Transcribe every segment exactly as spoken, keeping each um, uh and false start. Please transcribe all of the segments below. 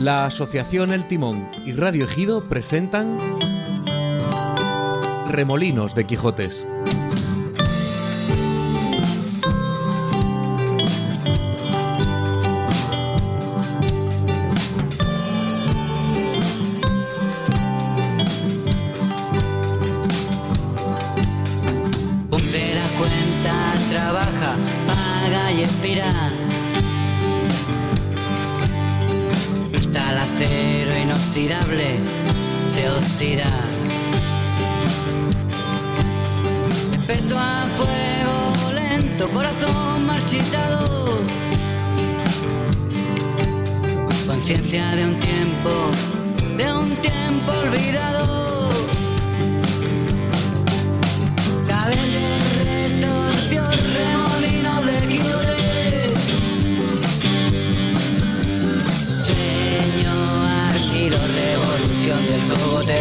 La Asociación El Timón y Radio Ejido presentan Remolinos de Quijotes. Puntera cuenta, trabaja, paga y expira. El acero inoxidable se oxida. Respeto a fuego lento, corazón marchitado. Conciencia de un tiempo, de un tiempo olvidado. Cabello retorcido, remolino de Quijotes. Revolución del cogote.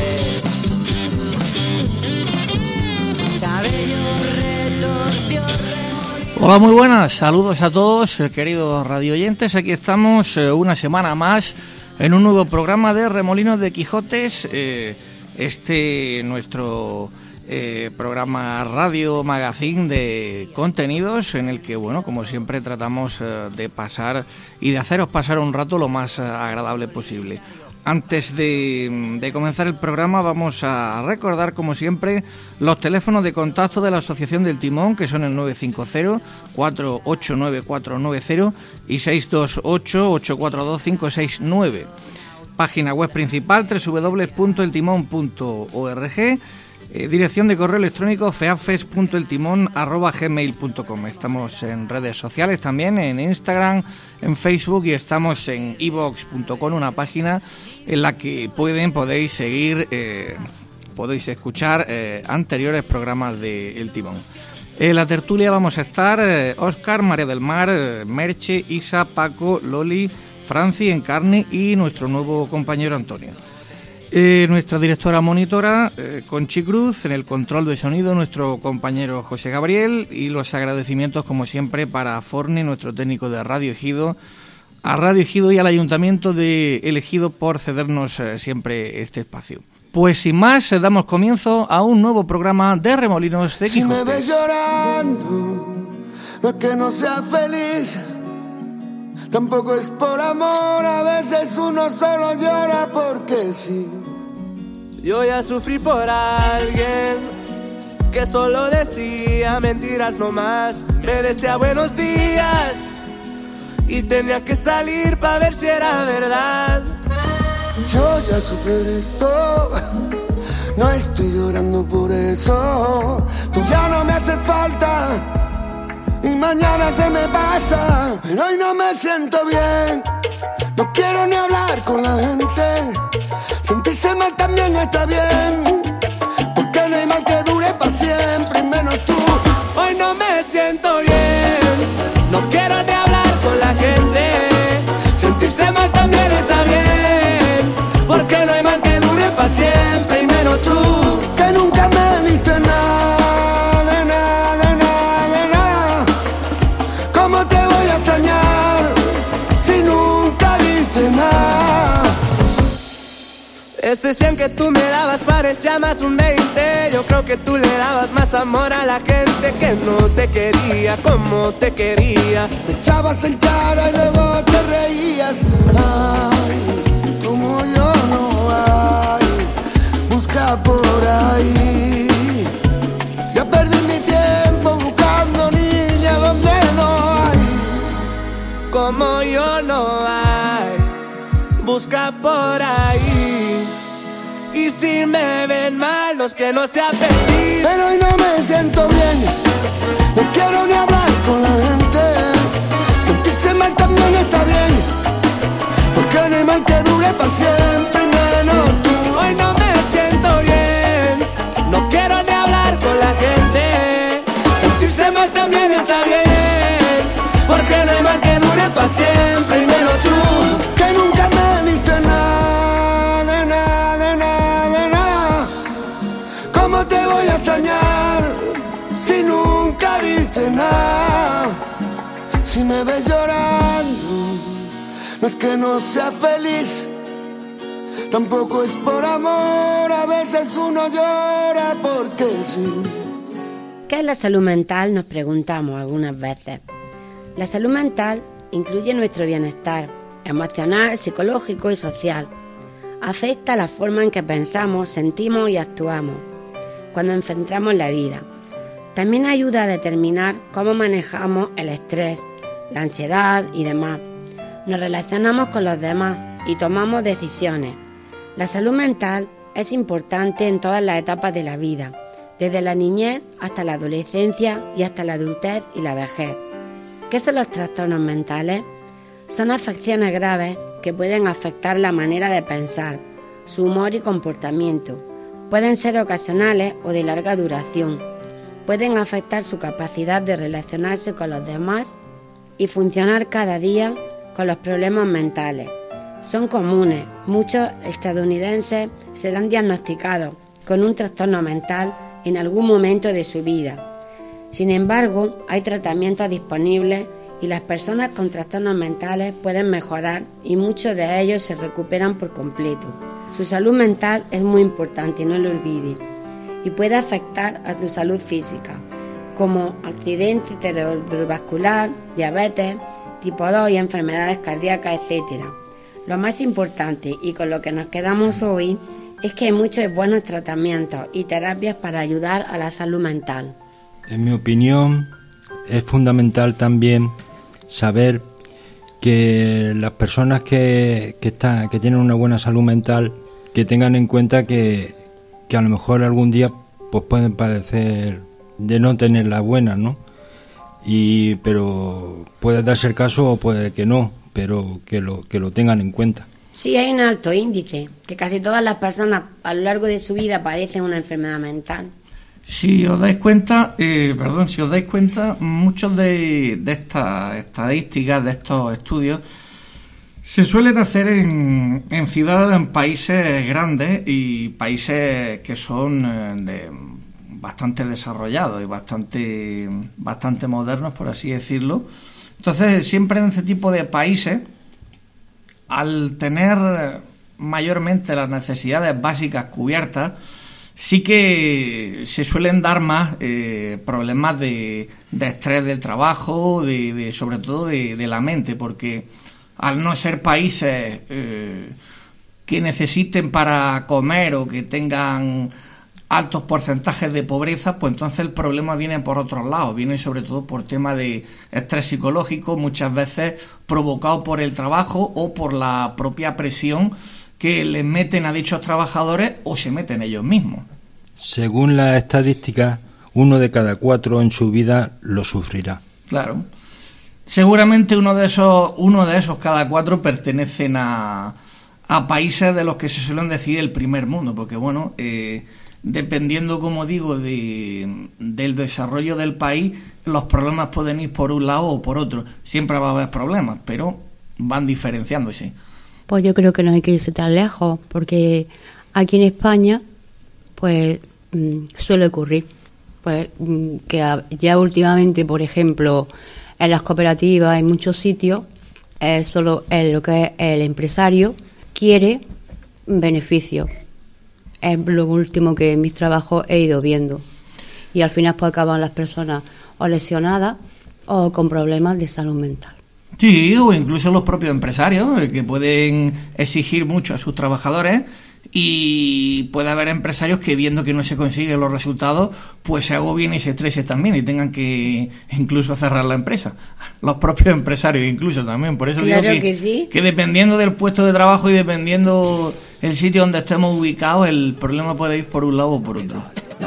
Cabello retorcido, remolino. Hola, muy buenas, saludos a todos, eh, queridos radioyentes. Aquí estamos eh, una semana más en un nuevo programa de Remolinos de Quijotes. Eh, este nuestro eh, programa radio magazine de contenidos en el que, bueno, como siempre tratamos eh, de pasar y de haceros pasar un rato lo más eh, agradable posible. Antes de, de comenzar el programa vamos a recordar, como siempre, los teléfonos de contacto de la Asociación del Timón, que son el nueve cinco cero, cuatro ocho nueve cuatro nueve cero y seis dos ocho, ocho cuatro dos, cinco seis nueve. Página web principal doble u doble u doble u punto el timón punto org. Eh, dirección de correo electrónico feafes punto el timón arroba gmail punto com. Estamos en redes sociales también, en Instagram, en Facebook, y estamos en i vox punto com, una página en la que pueden podéis seguir, eh, podéis escuchar eh, anteriores programas de El Timón. En la tertulia vamos a estar eh, Óscar, María del Mar, eh, Merche, Isa, Paco, Loli, Franci, Encarni y nuestro nuevo compañero Antonio. Eh, nuestra directora monitora, eh, Conchi Cruz, en el control de sonido nuestro compañero José Gabriel, y los agradecimientos como siempre para Forni, nuestro técnico de Radio Ejido, a Radio Ejido y al Ayuntamiento de El Ejido por cedernos eh, siempre este espacio. Pues sin más, eh, damos comienzo a un nuevo programa de Remolinos de Quijotes. Si me ves llorando, no es que no sea feliz, tampoco es por amor, a veces uno solo llora porque sí. Yo ya sufrí por alguien que solo decía mentiras nomás, me decía buenos días y tenía que salir para ver si era verdad. Yo ya superé esto, no estoy llorando por eso. Tú ya no me haces falta y mañana se me pasa, pero hoy no me siento bien. No quiero ni hablar con la gente. Sentirse mal también está bien, porque no hay mal que dure para siempre, y menos tú. Hoy no me siento bien, no quiero ni hablar con la gente. Sentirse mal también está bien, porque no hay mal que dure para siempre, y menos tú, que nunca me diste nada, de nada, de nada, de nada. ¿Cómo te voy a extrañar si nunca diste nada? Ese cien que tú me dabas parecía más un veinte. Yo creo que tú le dabas más amor a la gente que no te quería como te quería. Me echabas en cara y luego te reías. Ay, como yo no hay, busca por ahí. Ya perdí mi tiempo buscando niña donde no hay. Como yo no hay, busca por ahí. Y si me ven mal, los que no sean feliz. Pero hoy no me siento bien, no quiero ni hablar con la gente. Sentirse mal también está bien, porque no hay mal que dure para siempre, y menos tú. Hoy no me siento bien, no quiero ni hablar con la gente. Sentirse mal también está bien, porque no hay mal que dure para siempre, y menos tú, que nunca me diste nada, de nada, de nada, de nada. ¿Cómo te voy a extrañar si nunca diste nada? Si me ves llorando, no es que no sea feliz, tampoco es por amor, a veces uno llora porque sí. ¿Qué es la salud mental? Nos preguntamos algunas veces. La salud mental incluye nuestro bienestar emocional, psicológico y social. Afecta la forma en que pensamos, sentimos y actuamos cuando enfrentamos la vida. También ayuda a determinar cómo manejamos el estrés, la ansiedad y demás. Nos relacionamos con los demás y tomamos decisiones. La salud mental es importante en todas las etapas de la vida, desde la niñez hasta la adolescencia y hasta la adultez y la vejez. ¿Qué son los trastornos mentales? Son afecciones graves que pueden afectar la manera de pensar, su humor y comportamiento. Pueden ser ocasionales o de larga duración. Pueden afectar su capacidad de relacionarse con los demás y funcionar cada día con los problemas mentales. Son comunes. Muchos estadounidenses serán diagnosticados con un trastorno mental en algún momento de su vida. Sin embargo, hay tratamientos disponibles y las personas con trastornos mentales pueden mejorar y muchos de ellos se recuperan por completo. Su salud mental es muy importante, no lo olvide, y puede afectar a su salud física, como accidente cerebrovascular, diabetes, tipo dos y enfermedades cardíacas, etcétera. Lo más importante y con lo que nos quedamos hoy es que hay muchos buenos tratamientos y terapias para ayudar a la salud mental. En mi opinión, es fundamental también saber que las personas que, que, están, que tienen una buena salud mental, que tengan en cuenta que, que a lo mejor algún día pues pueden padecer de no tener la buena, ¿no? Y, pero puede darse el caso o puede que no, pero que lo, que lo tengan en cuenta. Sí, hay un alto índice, que casi todas las personas a lo largo de su vida padecen una enfermedad mental. Si os dais cuenta, eh, perdón, si os dais cuenta, muchos de, de estas estadísticas, de estos estudios, se suelen hacer en, en ciudades, en países grandes y países que son eh, de bastante desarrollados y bastante, bastante modernos, por así decirlo. Entonces, siempre en este tipo de países, al tener mayormente las necesidades básicas cubiertas, sí que se suelen dar más eh, problemas de, de estrés del trabajo, de, de sobre todo de, de la mente, porque al no ser países eh, que necesiten para comer o que tengan altos porcentajes de pobreza, pues entonces el problema viene por otros lados, viene sobre todo por temas de estrés psicológico, muchas veces provocado por el trabajo o por la propia presión que les meten a dichos trabajadores o se meten ellos mismos. Según las estadísticas, uno de cada cuatro en su vida lo sufrirá. Claro. Seguramente uno de esos, uno de esos cada cuatro pertenecen a, a países de los que se suelen decir el primer mundo, porque bueno, eh, dependiendo, como digo, de, del desarrollo del país, los problemas pueden ir por un lado o por otro. Siempre va a haber problemas, pero van diferenciándose. Pues yo creo que no hay que irse tan lejos, porque aquí en España, pues mmm, suele ocurrir, pues mmm, que ya últimamente, por ejemplo, en las cooperativas, en muchos sitios, eh, solo es lo que es el empresario quiere beneficios. Es lo último que en mis trabajos he ido viendo. Y al final pues acaban las personas o lesionadas o con problemas de salud mental. Sí, o incluso los propios empresarios, que pueden exigir mucho a sus trabajadores, y puede haber empresarios que, viendo que no se consiguen los resultados, pues se agobien y se estresen también y tengan que incluso cerrar la empresa. Los propios empresarios incluso también. Por eso claro digo que, que, sí. que dependiendo del puesto de trabajo y dependiendo el sitio donde estemos ubicados, el problema puede ir por un lado o por otro.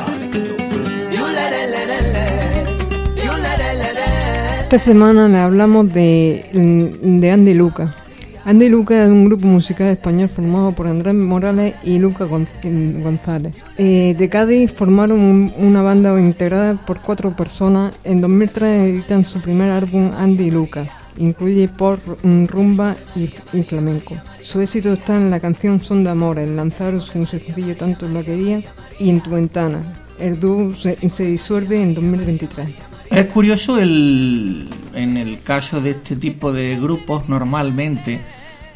Esta semana le hablamos de, de Andy Luca. Andy Luca es un grupo musical español formado por Andrés Morales y Luca González. Eh, de Cádiz formaron un, una banda integrada por cuatro personas. En dos mil tres editan su primer álbum, Andy Luca. Incluye pop, rumba y, y flamenco. Su éxito está en la canción Son de Amores. Lanzaron su sencillo Tanto lo quería y En tu ventana. El dúo se, se disuelve en dos mil veintitrés. Es curioso el, en el caso de este tipo de grupos, normalmente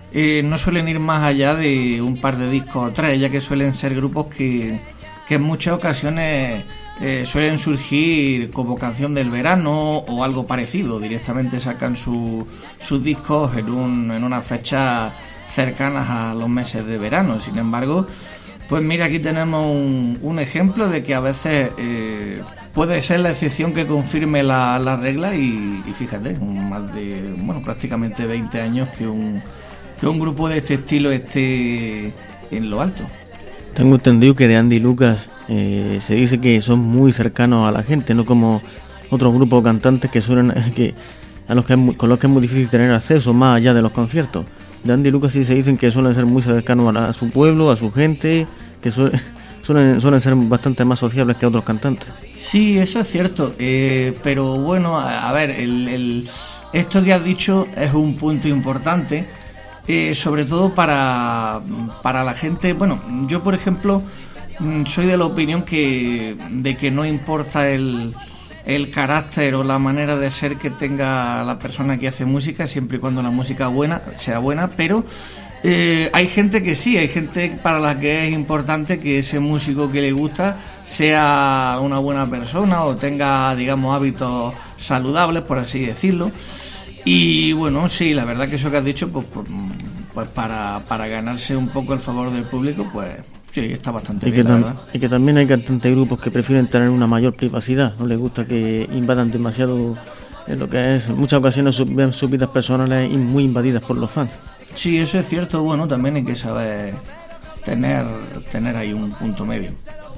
eh, no suelen ir más allá de un par de discos o tres, ya que suelen ser grupos que, que en muchas ocasiones eh, suelen surgir como canción del verano o algo parecido. Directamente sacan su, sus discos en, un, en una fecha cercanas a los meses de verano. Sin embargo, pues mira, aquí tenemos un, un ejemplo de que a veces eh, puede ser la excepción que confirme la, la regla y, y fíjate, más de, bueno, prácticamente veinte años que un, que un grupo de este estilo esté en lo alto. Tengo entendido que de Andy Lucas eh, se dice que son muy cercanos a la gente, no como otros grupos cantantes que suelen que a los que es muy, con los que es muy difícil tener acceso más allá de los conciertos. De Andy Lucas sí se dicen que suelen ser muy cercanos a, a su pueblo, a su gente, que suele, suelen, suelen ser bastante más sociables que otros cantantes. Sí, eso es cierto, eh, pero bueno, a, a ver, el, el, esto que has dicho es un punto importante, eh, sobre todo para, para la gente. Bueno, yo por ejemplo soy de la opinión que de que no importa el, el carácter o la manera de ser que tenga la persona que hace música, siempre y cuando la música buena sea buena, pero Eh, hay gente que sí, hay gente para la que es importante que ese músico que le gusta sea una buena persona o tenga, digamos, hábitos saludables, por así decirlo. Y bueno, sí, la verdad que eso que has dicho, pues, pues, pues para, para ganarse un poco el favor del público, pues sí, está bastante y bien, que la tam- verdad. Y que también hay cantantes y grupos que prefieren tener una mayor privacidad, no les gusta que invadan demasiado en lo que es, en muchas ocasiones su- ven sus vidas personales muy invadidas por los fans. Sí, eso es cierto. Bueno, también hay que saber tener tener ahí un punto medio.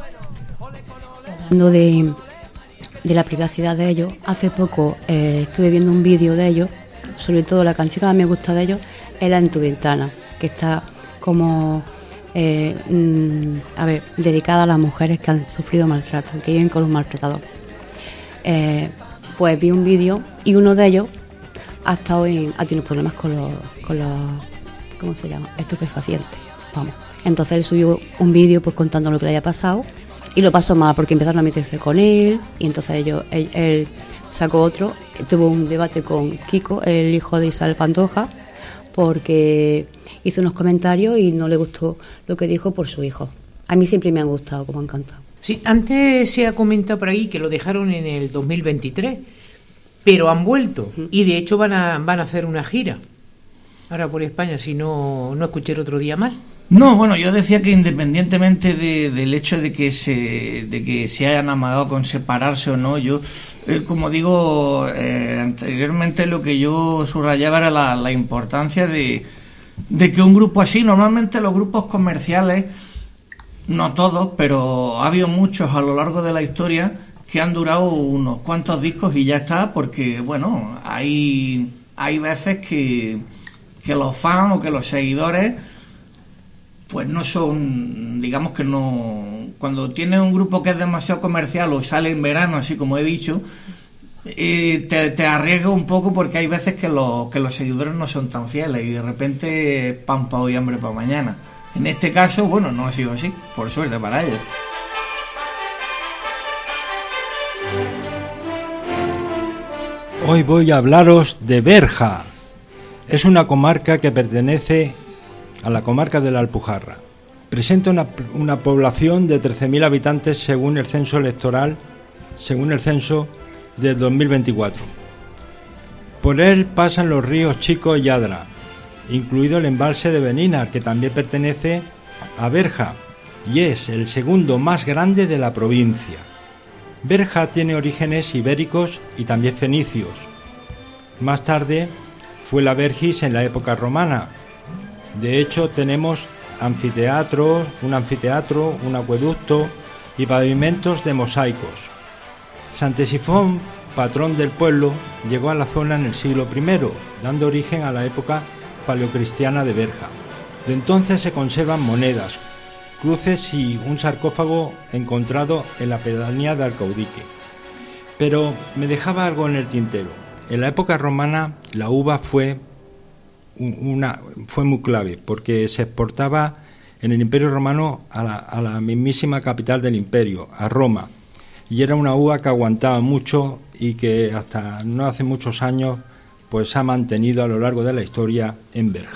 Hablando de, de la privacidad de ellos, hace poco eh, estuve viendo un vídeo de ellos, sobre todo la canción que más me gusta de ellos es la En tu ventana, que está como, eh, mm, a ver, dedicada a las mujeres que han sufrido maltrato, que viven con un maltratador. Eh, pues vi un vídeo y uno de ellos ha estado en, ha tenido problemas con los, con los, ¿cómo se llama? Estupefacientes, vamos. Entonces él subió un vídeo pues contando lo que le había pasado y lo pasó mal porque empezaron a meterse con él y entonces ellos, él, él sacó otro, tuvo un debate con Kiko, el hijo de Isabel Pantoja, porque hizo unos comentarios y no le gustó lo que dijo por su hijo. A mí siempre me han gustado como han cantado. Sí, antes se ha comentado por ahí que lo dejaron en el dos mil veintitrés. Pero han vuelto y de hecho van a van a hacer una gira ahora por España, si no no escuché el otro día mal. No, bueno, yo decía que independientemente de, del hecho de que se de que se hayan amagado con separarse o no, yo eh, como digo eh, anteriormente, lo que yo subrayaba era la, la importancia de, de que un grupo así, normalmente los grupos comerciales, no todos, pero ha habido muchos a lo largo de la historia que han durado unos cuantos discos y ya está, porque bueno, hay hay veces que, que los fans o que los seguidores pues no son, digamos que no, cuando tienes un grupo que es demasiado comercial o sale en verano, así como he dicho, eh, te, te arriesga un poco porque hay veces que los, que los seguidores no son tan fieles y de repente pan pa' hoy, hambre pa' mañana. En este caso, bueno, no ha sido así, por suerte para ellos. Hoy voy a hablaros de Berja. Es una comarca que pertenece a la comarca de la Alpujarra. Presenta una, una población de trece mil habitantes según el censo electoral, según el censo del dos mil veinticuatro. Por él pasan los ríos Chico y Adra, incluido el embalse de Benínar, que también pertenece a Berja y es el segundo más grande de la provincia. Berja tiene orígenes ibéricos y también fenicios. Más tarde fue la Bergis en la época romana. De hecho, tenemos anfiteatros, un anfiteatro, un acueducto y pavimentos de mosaicos. Santesifón, patrón del pueblo, llegó a la zona en el siglo primero, dando origen a la época paleocristiana de Berja. De entonces se conservan monedas, cruces y un sarcófago encontrado en la pedanía de Alcaudique. Pero me dejaba algo en el tintero. En la época romana la uva fue, una, fue muy clave porque se exportaba en el Imperio Romano a la, a la mismísima capital del imperio, a Roma, y era una uva que aguantaba mucho y que hasta no hace muchos años pues ha mantenido a lo largo de la historia en Berja.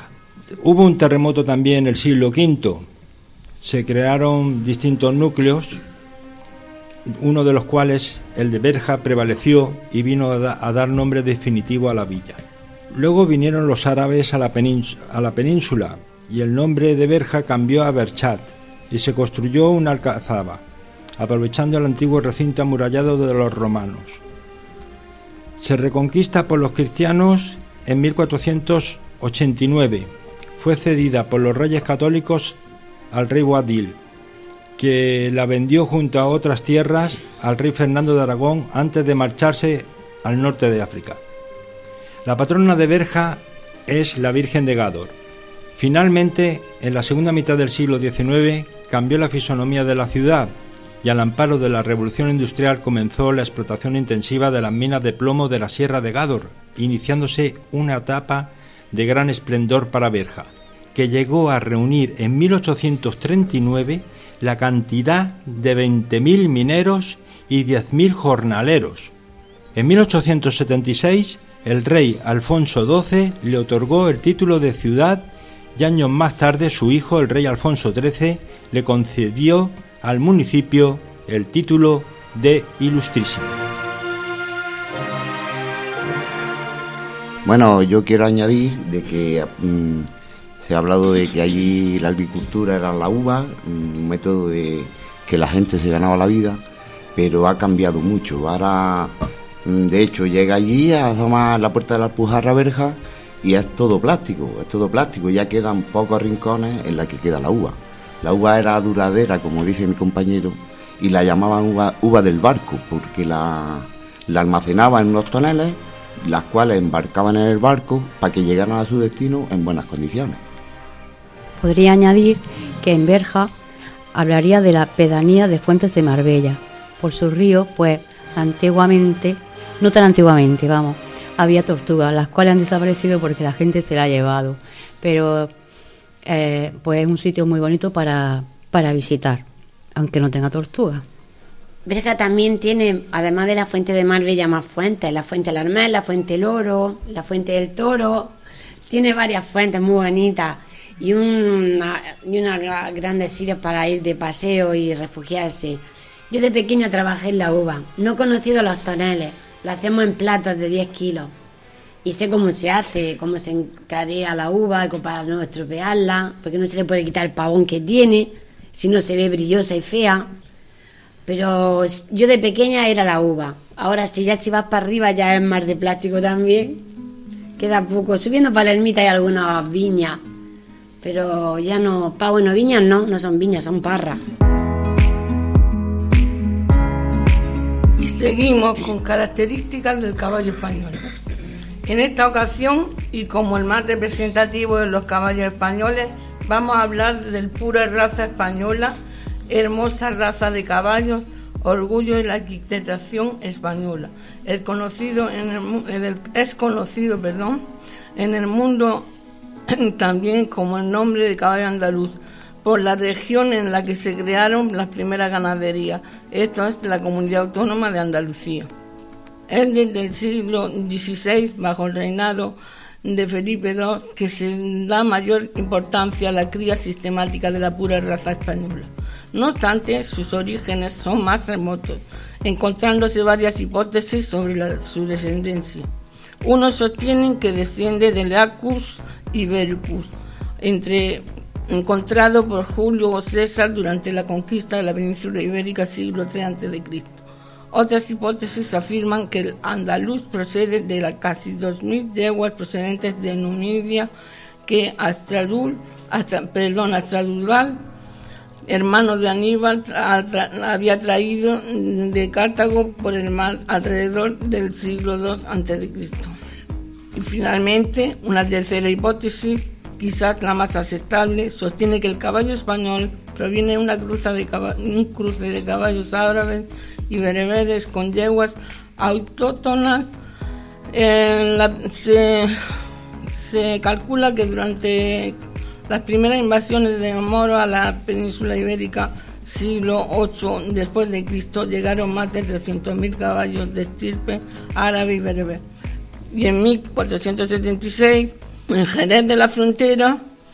hubo un terremoto también en el siglo quinto. Se crearon distintos núcleos, uno de los cuales, el de Berja, prevaleció y vino a, da, a dar nombre definitivo a la villa. Luego vinieron los árabes a la, península, a la península y el nombre de Berja cambió a Berchat y se construyó una alcazaba, aprovechando el antiguo recinto amurallado de los romanos. Se reconquista por los cristianos en mil cuatrocientos ochenta y nueve. Fue cedida por los reyes católicos al rey Boabdil, que la vendió junto a otras tierras al rey Fernando de Aragón antes de marcharse al norte de África. La patrona de Berja es la Virgen de Gádor. Finalmente, en la segunda mitad del siglo diecinueve, cambió la fisonomía de la ciudad y al amparo de la revolución industrial comenzó la explotación intensiva de las minas de plomo de la Sierra de Gádor, iniciándose una etapa de gran esplendor para Berja, que llegó a reunir en mil ochocientos treinta y nueve la cantidad de veinte mil mineros y diez mil jornaleros. En mil ochocientos setenta y seis, el rey Alfonso doce le otorgó el título de ciudad y años más tarde su hijo, el rey Alfonso trece, le concedió al municipio el título de Ilustrísimo. Bueno, yo quiero añadir de que mmm, se ha hablado de que allí la agricultura era la uva, un método de que la gente se ganaba la vida, pero ha cambiado mucho. Ahora, de hecho, llega allí a asomar la puerta de la Alpujarra Berja y es todo plástico, es todo plástico. Ya quedan pocos rincones en los que queda la uva. La uva era duradera, como dice mi compañero, y la llamaban uva, uva del barco, porque la, la almacenaban en unos toneles, las cuales embarcaban en el barco para que llegaran a su destino en buenas condiciones. Podría añadir que en Berja hablaría de la pedanía de Fuentes de Marbella. Por sus ríos, pues antiguamente, no tan antiguamente, vamos, había tortugas, las cuales han desaparecido porque la gente se la ha llevado. Pero eh, pues es un sitio muy bonito para, para visitar, aunque no tenga tortugas. Berja también tiene, además de la Fuente de Marbella, más fuentes, la Fuente del Armel, la Fuente del Oro, la Fuente del Toro, tiene varias fuentes muy bonitas y una, y unas grandes sitios para ir de paseo y refugiarse. Yo de pequeña trabajé en la uva, no he conocido los toneles, lo hacemos en platos de diez kilos y sé cómo se hace, cómo se encarea la uva para no estropearla, porque no se le puede quitar el pavón que tiene, si no se ve brillosa y fea. Pero yo de pequeña era la uva. Ahora si ya si vas para arriba ya es más de plástico también. Queda poco. Subiendo para la ermita hay algunas viñas. Pero ya no... Pa, bueno, viñas no, no son viñas, son parras. Y seguimos con características del caballo español. En esta ocasión, y como el más representativo de los caballos españoles, vamos a hablar del pura raza española, hermosa raza de caballos, orgullo de la equitación española. El conocido en el, en el, es conocido, perdón, en el mundo también como el nombre de caballo andaluz, por la región en la que se crearon las primeras ganaderías. Esto es la Comunidad Autónoma de Andalucía. Es desde el siglo dieciséis, bajo el reinado de Felipe segundo, que se da mayor importancia a la cría sistemática de la pura raza española. No obstante, sus orígenes son más remotos, encontrándose varias hipótesis sobre la, su descendencia. Unos sostienen que desciende del Lacus ibericus, entre, encontrado por Julio César durante la conquista de la península ibérica siglo tercero antes de Cristo. Otras hipótesis afirman que el andaluz procede de las casi dos mil yeguas procedentes de Numidia que Astradul, Astra, perdón, Astradubal, hermano de Aníbal, tra, tra, había traído de Cartago por el mar alrededor del siglo segundo antes de Cristo. Y finalmente, una tercera hipótesis, quizás la más aceptable, sostiene que el caballo español proviene de una cruza de cab- un cruce de caballos árabes y bereberes con yeguas autóctonas. En la, se, se calcula que durante las primeras invasiones de moros a la península ibérica, siglo octavo después de Cristo, llegaron más de trescientos mil caballos de estirpe árabe y bereber. Y en mil cuatrocientos setenta y seis, en Jerez de la Frontera,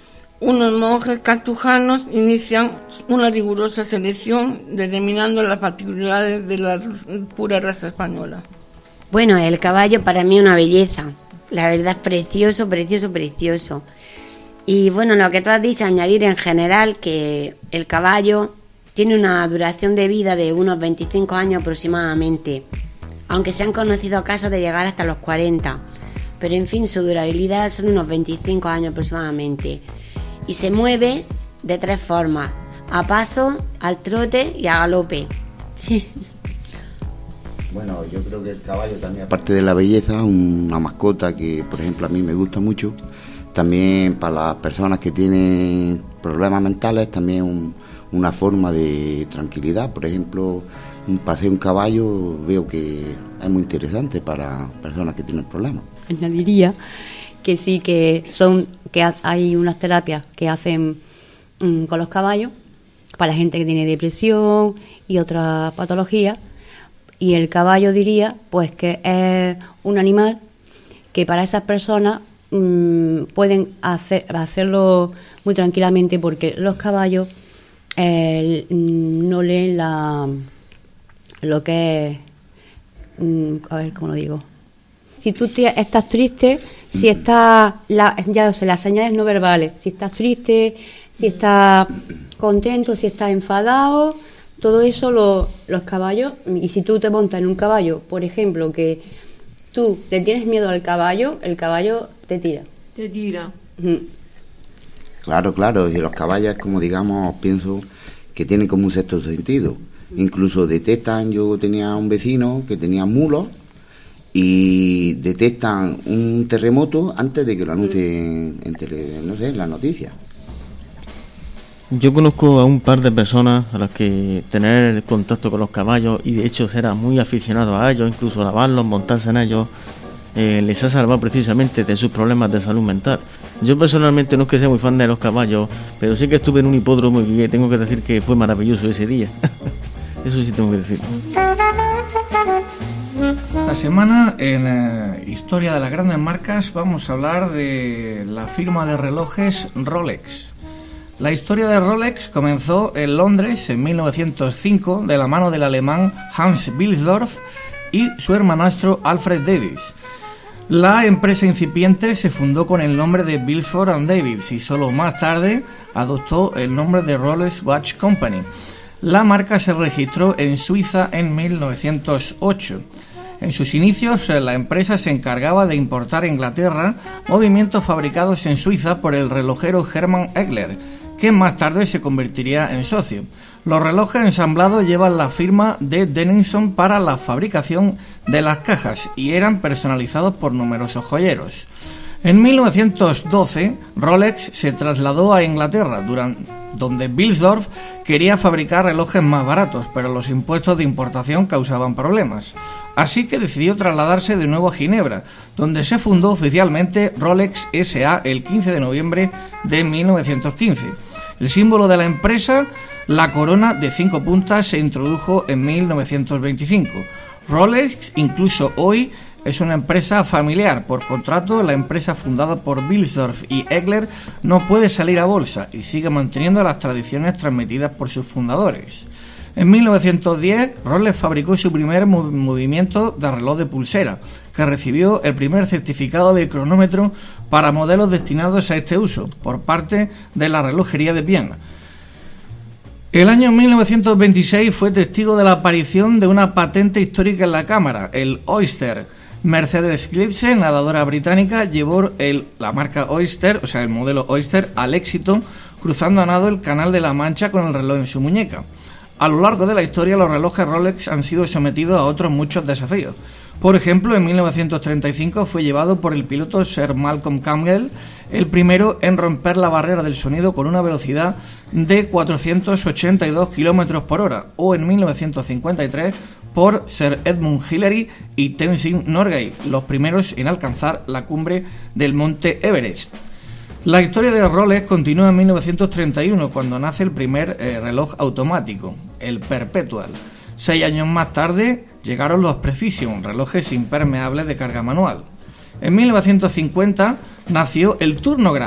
unos monjes cartujanos inician una rigurosa selección determinando las particularidades de la pura raza española. Bueno, el caballo para mí es una belleza. La verdad es precioso, precioso, precioso. Y bueno, lo que tú has dicho, añadir en general que el caballo tiene una duración de vida de unos veinticinco años aproximadamente, aunque se han conocido casos de llegar hasta los cuarenta. Pero en fin, su durabilidad son unos veinticinco años aproximadamente. Y se mueve de tres formas: a paso, al trote y a galope. Sí. Bueno, yo creo que el caballo también, aparte de la belleza, una mascota que, por ejemplo, a mí me gusta mucho. También para las personas que tienen problemas mentales, también un, una forma de tranquilidad. Por ejemplo, un paseo en caballo veo que es muy interesante para personas que tienen problemas. Añadiría que sí, que son que hay unas terapias que hacen mmm, con los caballos para gente que tiene depresión y otras patologías, y el caballo diría pues que es un animal que para esas personas mmm, pueden hacer hacerlo muy tranquilamente, porque los caballos eh, no leen la lo que es mmm, a ver cómo lo digo. Si tú te, estás triste, si estás, la, ya lo sé, las señales no verbales, si estás triste, si estás contento, si estás enfadado, todo eso lo, los caballos, y si tú te montas en un caballo, por ejemplo, que tú le tienes miedo al caballo, el caballo te tira. Te tira. Uh-huh. Claro, claro, y los caballos, como digamos, pienso que tienen como un sexto sentido. Incluso detectan, yo tenía un vecino que tenía mulos, y detectan un terremoto antes de que lo anuncien en, tele, no sé, en las noticias. Yo conozco a un par de personas a las que tener contacto con los caballos, y de hecho ser muy aficionados a ellos, incluso lavarlos, montarse en ellos, eh, les ha salvado precisamente de sus problemas de salud mental. Yo personalmente no es que sea muy fan de los caballos, pero sí que estuve en un hipódromo y tengo que decir que fue maravilloso ese día. Eso sí tengo que decir. Esta semana en eh, Historia de las Grandes Marcas vamos a hablar de la firma de relojes Rolex. La historia de Rolex comenzó en Londres en mil novecientos cinco de la mano del alemán Hans Wilsdorf y su hermanastro Alfred Davis. La empresa incipiente se fundó con el nombre de Bilsford and Davis y solo más tarde adoptó el nombre de Rolex Watch Company. La marca se registró en Suiza en mil novecientos ocho. En sus inicios, la empresa se encargaba de importar a Inglaterra movimientos fabricados en Suiza por el relojero Hermann Egler, que más tarde se convertiría en socio. Los relojes ensamblados llevan la firma de Denison para la fabricación de las cajas y eran personalizados por numerosos joyeros. En mil novecientos doce, Rolex se trasladó a Inglaterra, durante, donde Wilsdorf quería fabricar relojes más baratos, pero los impuestos de importación causaban problemas. Así que decidió trasladarse de nuevo a Ginebra, donde se fundó oficialmente Rolex S A el quince de noviembre de mil novecientos quince. El símbolo de la empresa, la corona de cinco puntas, se introdujo en mil novecientos veinticinco. Rolex, incluso hoy, es una empresa familiar. Por contrato, la empresa fundada por Wilsdorf y Egler no puede salir a bolsa y sigue manteniendo las tradiciones transmitidas por sus fundadores. En mil novecientos diez, Rolex fabricó su primer mov- movimiento de reloj de pulsera, que recibió el primer certificado de cronómetro para modelos destinados a este uso, por parte de la relojería de Viena. El año mil novecientos veintiséis fue testigo de la aparición de una patente histórica en la cámara, el Oyster. Mercedes Clipse, nadadora británica, llevó el, la marca Oyster, o sea, el modelo Oyster, al éxito, cruzando a nado el Canal de la Mancha con el reloj en su muñeca. A lo largo de la historia, los relojes Rolex han sido sometidos a otros muchos desafíos. Por ejemplo, en mil novecientos treinta y cinco fue llevado por el piloto Sir Malcolm Campbell, el primero en romper la barrera del sonido con una velocidad de cuatrocientos ochenta y dos kilómetros por hora, o en mil novecientos cincuenta y tres por Sir Edmund Hillary y Tenzing Norgay, los primeros en alcanzar la cumbre del monte Everest. La historia de Rolex continúa en mil novecientos treinta y uno, cuando nace el primer eh, reloj automático, el Perpetual. Seis años más tarde llegaron los Precision, relojes impermeables de carga manual. En mil novecientos cincuenta nació el Turnograph,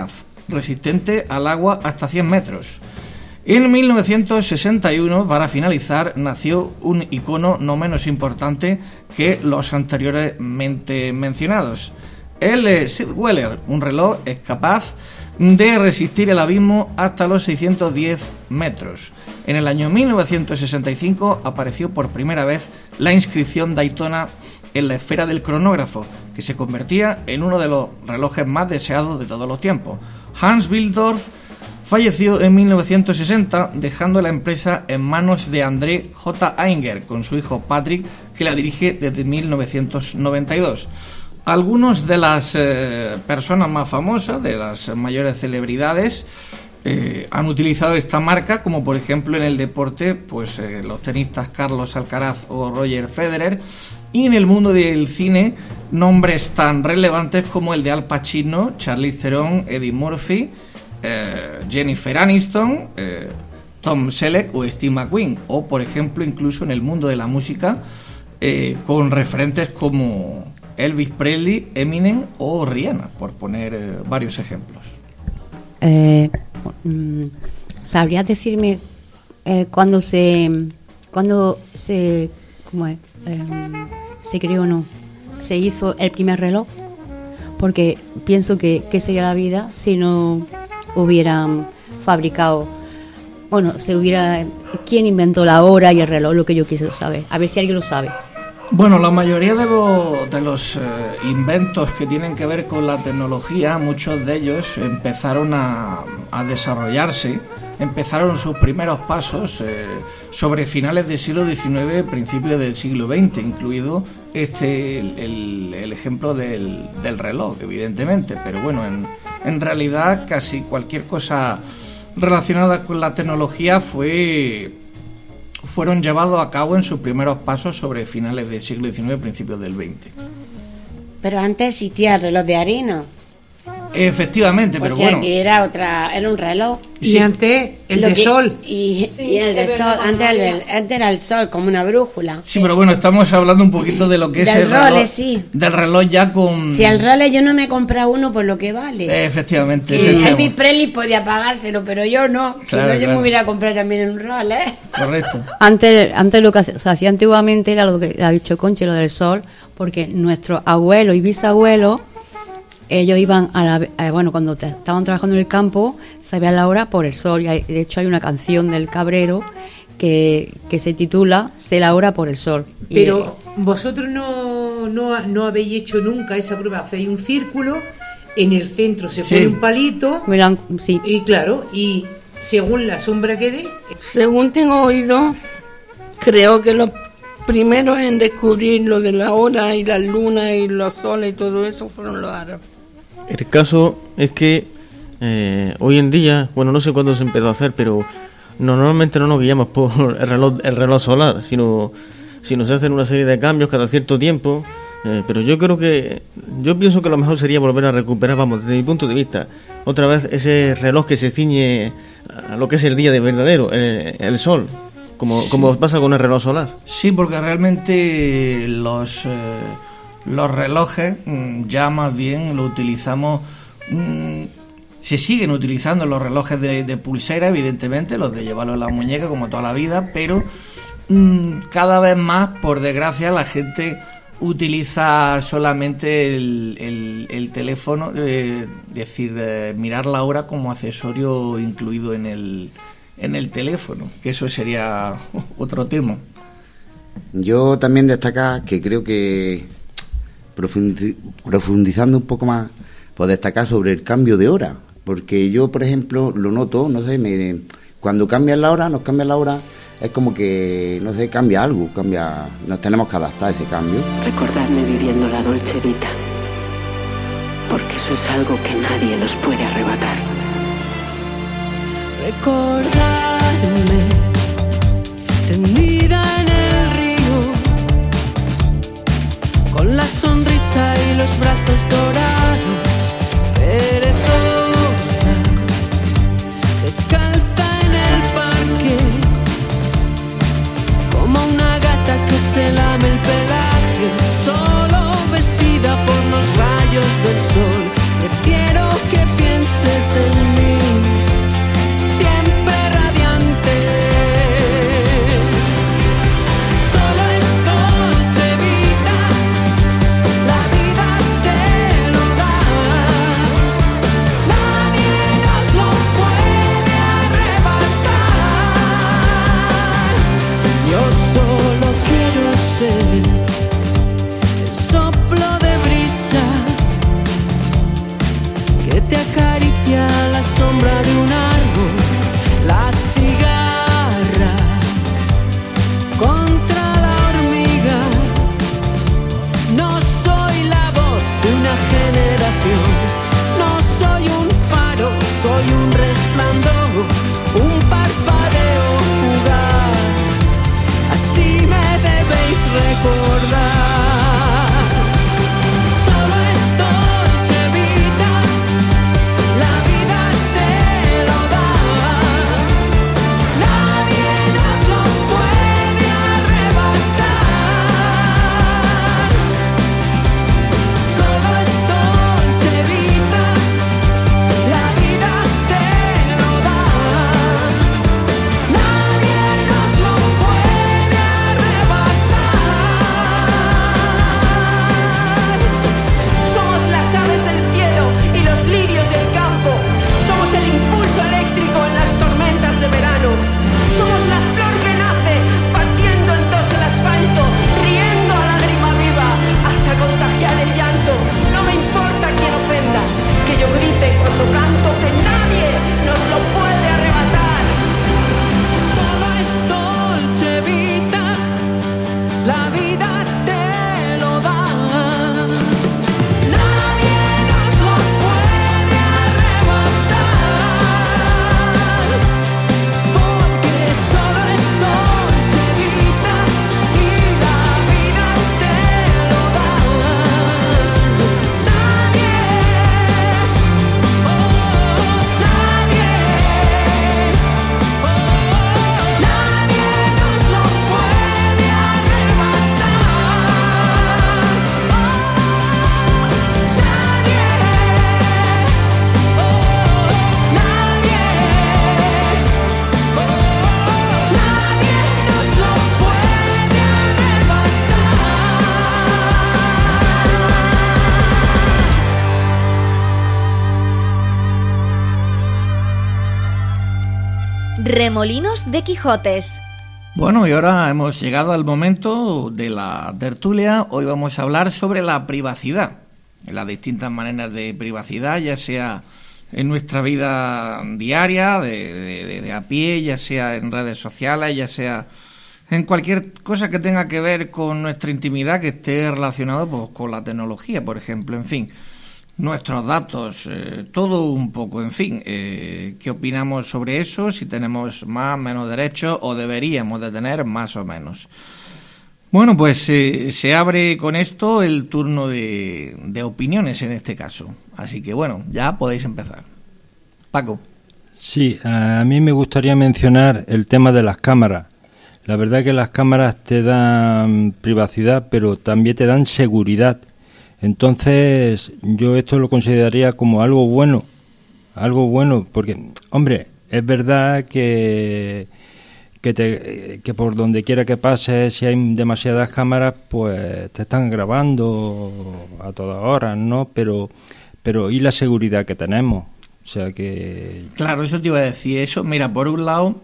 resistente al agua hasta cien metros. En mil novecientos sesenta y uno, para finalizar, nació un icono no menos importante que los anteriormente mencionados. El Sid Weller, un reloj es capaz de resistir el abismo hasta los seiscientos diez metros. En el año mil novecientos sesenta y cinco apareció por primera vez la inscripción Daytona en la esfera del cronógrafo, que se convertía en uno de los relojes más deseados de todos los tiempos. Hans Wilsdorf falleció en mil novecientos sesenta, dejando la empresa en manos de André J. Ainger, con su hijo Patrick, que la dirige desde mil novecientos noventa y dos. Algunas de las eh, personas más famosas, de las mayores celebridades, eh, han utilizado esta marca, como por ejemplo en el deporte, pues eh, los tenistas Carlos Alcaraz o Roger Federer, y en el mundo del cine, nombres tan relevantes como el de Al Pacino, Charlize Theron, Eddie Murphy, eh, Jennifer Aniston, eh, Tom Selleck o Steve McQueen, o por ejemplo incluso en el mundo de la música, eh, con referentes como Elvis Presley, Eminem o Rihanna, por poner eh, varios ejemplos. Eh, ¿Sabrías decirme eh, cuándo se, cuándo se, cómo es, eh, se creó o no, se hizo el primer reloj? Porque pienso que qué sería la vida si no hubieran fabricado, bueno, se hubiera, ¿quién inventó la hora y el reloj? Lo que yo quisiera saber, a ver si alguien lo sabe. Bueno, la mayoría de, lo, de los eh, inventos que tienen que ver con la tecnología, muchos de ellos empezaron a, a desarrollarse, empezaron sus primeros pasos eh, sobre finales del siglo diecinueve, principios del siglo veinte, incluido este el, el, el ejemplo del, del reloj, evidentemente, pero bueno, en, en realidad casi cualquier cosa relacionada con la tecnología fue... fueron llevados a cabo en sus primeros pasos sobre finales del siglo diecinueve, principios del veinte. Pero antes existía el reloj de arena. Efectivamente, pero o sea, bueno. que era otra, era un reloj. Y sí. antes el Lo de que, sol. Y, sí, y el de sol, verdad, antes el, del, antes era el sol, como una brújula. Sí, pero bueno, estamos hablando un poquito de lo que es del el reloj. Rolex, sí. Del reloj ya con... Si el Rolex yo no me he comprado uno por lo que vale. Eh, efectivamente. Y Elvis Presley podía pagárselo, pero yo no. Claro, si no, yo claro. me hubiera comprado también un Rolex. Correcto. Antes, antes lo que se hacía antiguamente era lo que ha dicho Conchi, lo del sol, porque nuestros abuelos y bisabuelos, ellos iban a la, eh, bueno, cuando te, estaban trabajando en el campo, sabían la hora por el sol. Y hay, de hecho hay una canción del Cabrero que, que se titula Sé la hora por el sol. Pero y, vosotros no, no, no habéis hecho nunca esa prueba. Hacéis un círculo, en el centro se sí. pone un palito, Miran, sí. y claro, y según la sombra que dé. Según tengo oído, creo que los primeros en descubrir lo de la hora y la luna y los soles y todo eso fueron los árabes. El caso es que eh, hoy en día, bueno, no sé cuándo se empezó a hacer, pero no, normalmente no nos guiamos por el reloj, el reloj solar, sino, sino se hacen una serie de cambios cada cierto tiempo. Eh, pero yo creo que, yo pienso que lo mejor sería volver a recuperar, vamos, desde mi punto de vista, otra vez ese reloj que se ciñe a lo que es el día de verdadero, el, el sol. Como, sí. como pasa con el reloj solar. Sí, porque realmente los, eh, los relojes ya más bien lo utilizamos, mmm, se siguen utilizando los relojes de, de pulsera, evidentemente, los de llevarlo en la muñeca como toda la vida, pero mmm, cada vez más, por desgracia, la gente utiliza solamente el, el, el teléfono, eh, es decir, eh, mirar la hora como accesorio incluido en el... en el teléfono, que eso sería otro tema. Yo también destacar que creo que profundizando un poco más, pues destacar sobre el cambio de hora, porque yo, por ejemplo, lo noto, no sé, me, cuando cambian la hora, nos cambian la hora, es como que, no sé, cambia algo, cambia, nos tenemos que adaptar a ese cambio. Recordadme viviendo la dolce vita, porque eso es algo que nadie nos puede arrebatar. Recordarme tendida en el río, con la sonrisa y los brazos dorados, perezosa, descalza en el parque, como una gata que se lame el pelaje, solo vestida por los rayos del sol. Prefiero que pienses en Remolinos de Quijotes. Bueno, y ahora hemos llegado al momento de la tertulia. Hoy vamos a hablar sobre la privacidad, las distintas maneras de privacidad, ya sea en nuestra vida diaria, de, de, de a pie, ya sea en redes sociales, ya sea en cualquier cosa que tenga que ver con nuestra intimidad, que esté relacionado pues, con la tecnología, por ejemplo, en fin, nuestros datos, eh, todo un poco, en fin, eh, ¿qué opinamos sobre eso? Si tenemos más, menos derechos o deberíamos de tener más o menos. Bueno, pues eh, se abre con esto el turno de, de opiniones en este caso. Así que bueno, ya podéis empezar. Paco. Sí, a mí me gustaría mencionar el tema de las cámaras. La verdad que las cámaras te dan privacidad, pero también te dan seguridad. Entonces yo esto lo consideraría como algo bueno, algo bueno, porque, hombre, es verdad que... Que, te, que por donde quiera que pases, si hay demasiadas cámaras, pues te están grabando a todas horas, ¿no? Pero, pero ¿y la seguridad que tenemos? O sea que... Claro, eso te iba a decir. Eso, mira, por un lado,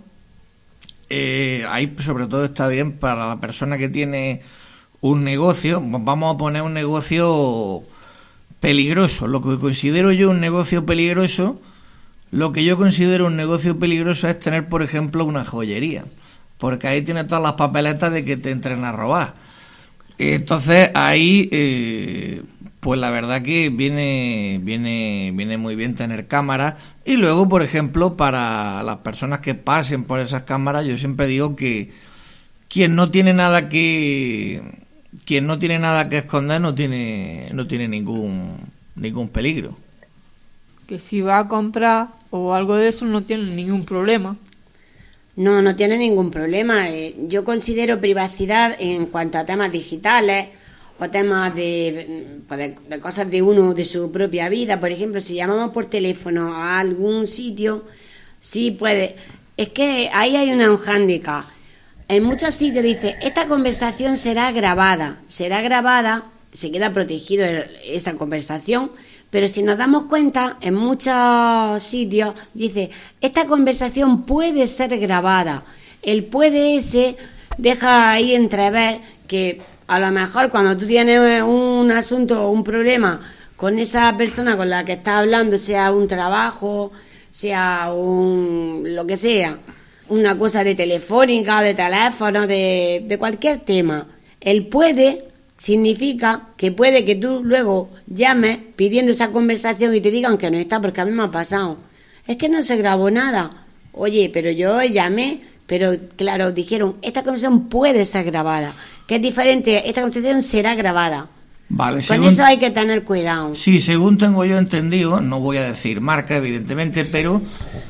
eh, ahí sobre todo está bien para la persona que tiene un negocio. Vamos a poner un negocio peligroso. Lo que considero yo un negocio peligroso... Lo que yo considero un negocio peligroso es tener, por ejemplo, una joyería, porque ahí tienes todas las papeletas de que te entren a robar. Entonces ahí, eh, pues la verdad que viene, viene, viene muy bien tener cámaras. Y luego, por ejemplo, para las personas que pasen por esas cámaras, yo siempre digo que quien no tiene nada que, quien no tiene nada que esconder no tiene, no tiene ningún, ningún peligro. Que si va a comprar o algo de eso no tiene ningún problema. No, no tiene ningún problema. Yo considero privacidad en cuanto a temas digitales o temas de, de, de cosas de uno, de su propia vida. Por ejemplo, si llamamos por teléfono a algún sitio, sí puede. Es que ahí hay una, un hándicap. En muchos sitios dice, esta conversación será grabada. Será grabada, se queda protegido esa conversación. Pero si nos damos cuenta, en muchos sitios dice, esta conversación puede ser grabada. El puede ese deja ahí entrever que a lo mejor cuando tú tienes un asunto o un problema con esa persona con la que estás hablando, sea un trabajo, sea un lo que sea, una cosa de telefónica, de teléfono, de, de cualquier tema, el puede... significa que puede que tú luego llames pidiendo esa conversación y te digan que no está, porque a mí me ha pasado. Es que no se grabó nada. Oye, pero yo llamé, pero claro, dijeron, esta conversación puede ser grabada. Que es diferente, esta conversación será grabada. Vale, Con según, eso hay que tener cuidado. Sí, según tengo yo entendido, no voy a decir marca, evidentemente, pero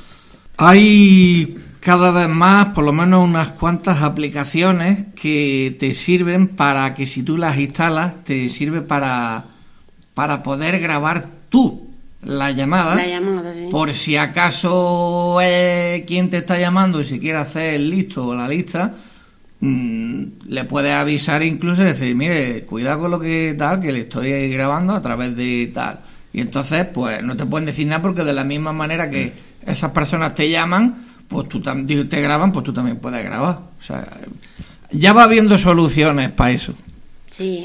hay... cada vez más, por lo menos unas cuantas aplicaciones que te sirven para que si tú las instalas, te sirve para, para poder grabar tú la llamada. La llamada, sí. Por si acaso es quien te está llamando y si quiere hacer el listo o la lista, mmm, le puedes avisar incluso y decir, mire, cuidado con lo que tal, que le estoy grabando a través de tal. Y entonces, pues no te pueden decir nada porque de la misma manera que esas personas te llaman, pues tú también te graban, pues tú también puedes grabar. O sea, ya va habiendo soluciones para eso. Sí.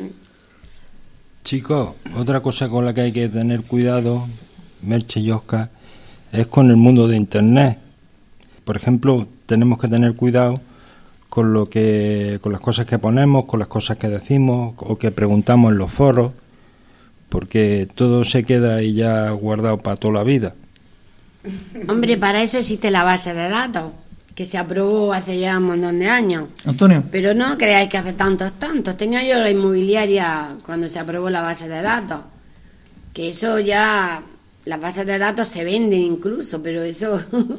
Chicos, otra cosa con la que hay que tener cuidado, Merche y Oscar, es con el mundo de Internet. Por ejemplo, tenemos que tener cuidado con lo que, con las cosas que ponemos, con las cosas que decimos o que preguntamos en los foros, porque todo se queda ahí ya guardado para toda la vida. Hombre, para eso existe la base de datos, que se aprobó hace ya un montón de años. Antonio. Pero no creáis que hace tantos, tantos. Tenía yo la inmobiliaria cuando se aprobó la base de datos. Que eso ya, las bases de datos se venden incluso, pero eso,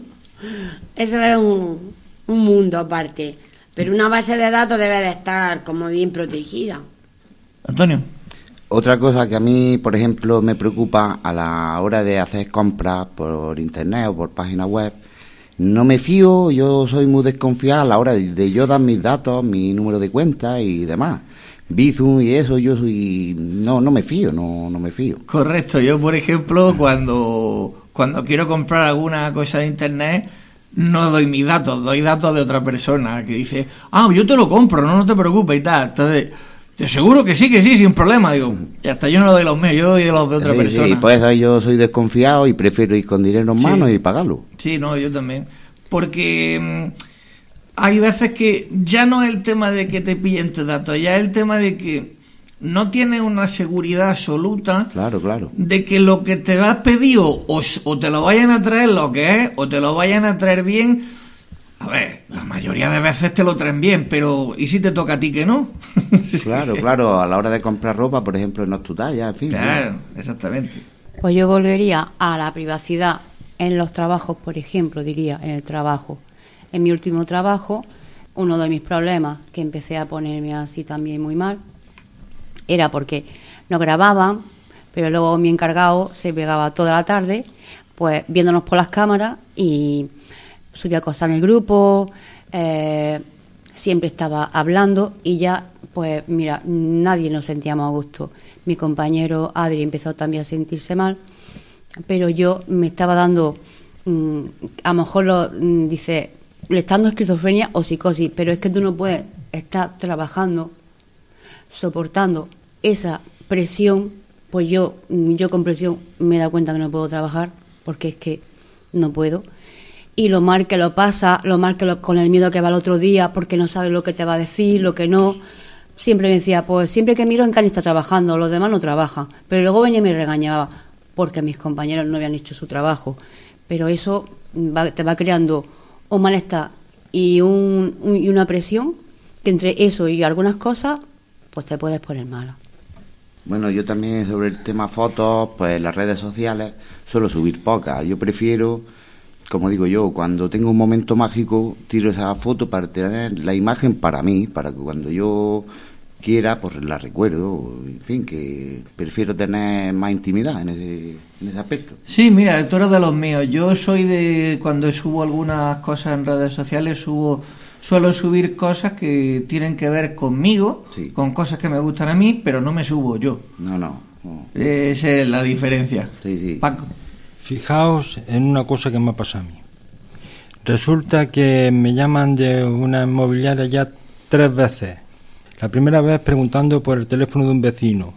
eso es un, un mundo aparte. Pero una base de datos debe de estar como bien protegida. Antonio. Otra cosa que a mí, por ejemplo, me preocupa a la hora de hacer compras por internet o por página web, no me fío, yo soy muy desconfiado a la hora de, de yo dar mis datos, mi número de cuenta y demás. Bizum y eso, yo soy... No, no me fío, no, no me fío. Correcto, yo por ejemplo, cuando, cuando quiero comprar alguna cosa de internet, no doy mis datos, doy datos de otra persona que dice, ah, yo te lo compro, no, no te preocupes y tal. Entonces, te seguro que sí, que sí, sin problema. Digo, y hasta yo no doy los míos, yo doy los de otra sí, persona. Sí, pues yo soy desconfiado y prefiero ir con dinero en mano sí. y pagarlo. Sí, no, yo también. Porque mmm, hay veces que ya no es el tema de que te pillen tus datos, ya es el tema de que no tienes una seguridad absoluta claro, claro. de que lo que te has pedido o, o te lo vayan a traer lo que es o te lo vayan a traer bien. A ver, la mayoría de veces te lo traen bien, pero ¿y si te toca a ti que no? Claro, claro, a la hora de comprar ropa, por ejemplo, no es tu talla, en fin. Claro, ¿no? Exactamente. Pues yo volvería a la privacidad en los trabajos, por ejemplo, diría, en el trabajo. En mi último trabajo, uno de mis problemas, que empecé a ponerme así también muy mal, era porque no grababan, pero luego mi encargado se pegaba toda la tarde, pues viéndonos por las cámaras y subía cosas en el grupo, eh, siempre estaba hablando y ya, pues mira, nadie nos sentíamos a gusto. Mi compañero Adri empezó también a sentirse mal, pero yo me estaba dando, mmm, a lo mejor lo mmm, dice, le está dando esquizofrenia o psicosis, pero es que tú no puedes estar trabajando soportando esa presión, pues yo yo con presión me he dado cuenta que no puedo trabajar porque es que no puedo, y lo mal que lo pasa, lo mal que lo, con el miedo que va el otro día porque no sabe lo que te va a decir, lo que no. Siempre me decía, pues siempre que miro en Cani está trabajando, los demás no trabajan, pero luego venía y me regañaba porque mis compañeros no habían hecho su trabajo, pero eso va, te va creando un malestar y, un, un, y una presión que entre eso y algunas cosas pues te puedes poner mala. Bueno, yo también sobre el tema fotos, pues las redes sociales suelo subir pocas. Yo prefiero, como digo yo, cuando tengo un momento mágico, tiro esa foto para tener la imagen para mí, para que cuando yo quiera, pues la recuerdo. En fin, que prefiero tener más intimidad en ese, en ese aspecto. Sí, mira, tú eres de los míos. Yo soy de, cuando subo algunas cosas en redes sociales, subo... Suelo subir cosas que tienen que ver conmigo, sí. con cosas que me gustan a mí, pero no me subo yo. No, no. no. Esa es la diferencia. Sí, sí. Paco. Fijaos en una cosa que me ha pasado a mí. Resulta que me llaman de una inmobiliaria ya tres veces. La primera vez preguntando por el teléfono de un vecino.